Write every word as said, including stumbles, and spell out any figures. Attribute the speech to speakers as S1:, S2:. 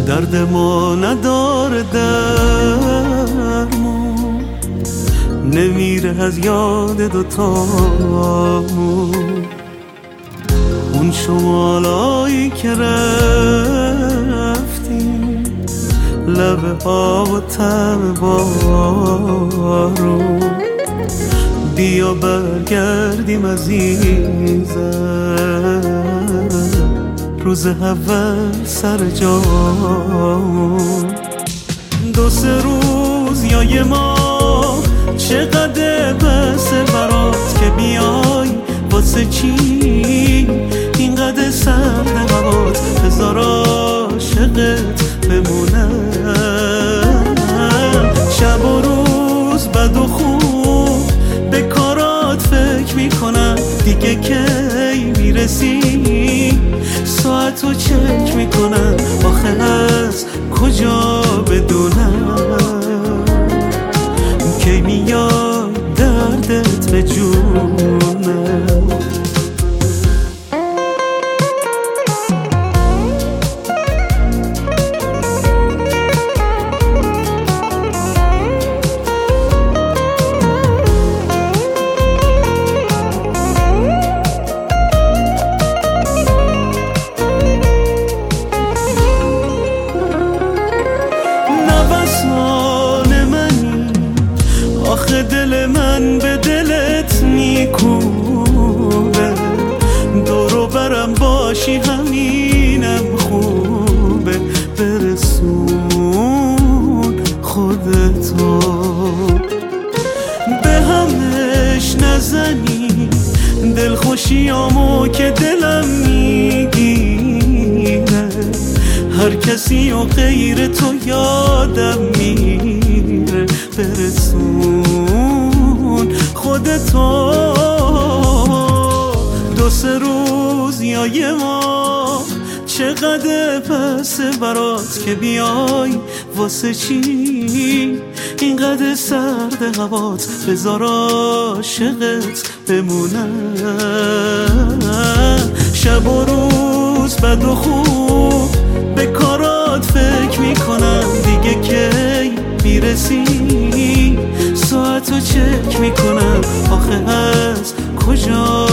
S1: درد ما نداره درمون، نمیره از یاد دوتامون. اون شمالایی که رفتیم، لبه ها و طعم بارون، بیا برگردیم عزیزم، روز اول سر جامون. دو سه روز یا یه ماه چقدر بسه برات که بیای، واسه چی اینقدر سرد هوات، هزار عاشقت بمونم. شب و روز بد و خوب به کارات فکر میکنم، دیگه کی میرسی ساعتو چک میکنم، آخه از کجا بدونم کی میاد دردت به جونم. آخه دل من به دلت میکوبه، دورو برم باشی همینم خوبه. برسون خودتو به همش نزنی، دلخوشیامو که دلم میگیره، هر کسی و غیر تو یادم میره. برسون خودتو دو سه روز یا یه ماه چقدر پسه برات که بیای، واسه چی اینقدر سرد هوات، بذار عاشقت بمونم. شب و روز بد و خوب به کارات فکر میکنم، دیگه کی میرسی ساعتو چک میکنم، آخه از کجا